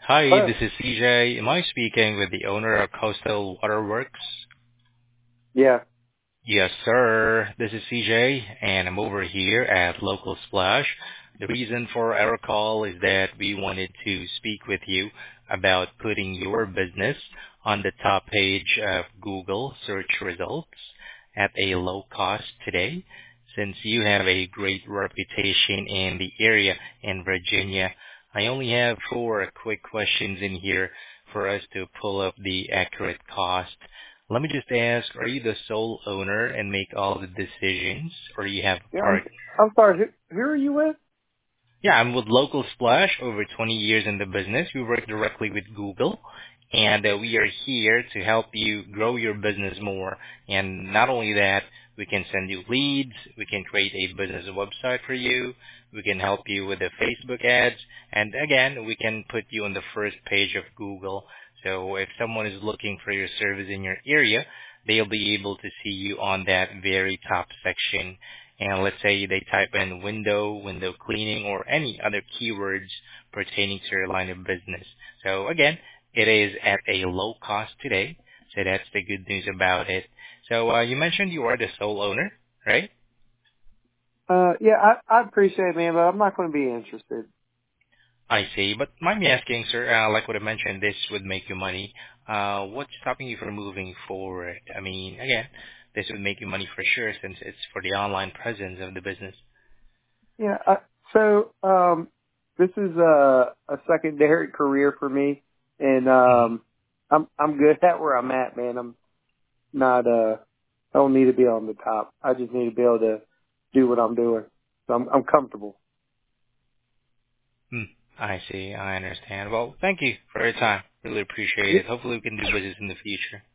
Hi, Hello. this is CJ. Am I speaking with the owner of Coastal Waterworks? Yeah. Yes, sir. This is CJ, and I'm over here at Local Splash. The reason for our call is that we wanted to speak with you about putting your business on the top page of Google search results at a low cost today. Since you have a great reputation in the area in Virginia, I only have four quick questions in here for us to pull up the accurate cost. Let me just ask, are you the sole owner and make all the decisions, or do you have a Yeah. partner? I'm sorry. Who are you with? Yeah, I'm with Local Splash, over 20 years in the business. We work directly with Google, and we are here to help you grow your business more. And not only that, we can send you leads, we can create a business website for you, we can help you with the Facebook ads, and again, we can put you on the first page of Google. So if someone is looking for your service in your area, they'll be able to see you on that very top section, and let's say they type in window cleaning, or any other keywords pertaining to your line of business. So again, it is at a low cost today. So that's the good news about it. So you mentioned you are the sole owner, right? Yeah, I appreciate it, man, but I'm not going to be interested. I see. But mind me asking, sir, like what I mentioned, this would make you money. What's stopping you from moving forward? I mean, again, this would make you money for sure since it's for the online presence of the business. Yeah. So, this is a secondary career for me, and Mhm. I'm good at where I'm at, man. I'm not. I don't need to be on the top. I just need to be able to do what I'm doing. So I'm comfortable. Hmm. I see. I understand. Well, thank you for your time. Really appreciate Yeah. it. Hopefully we can do business in the future.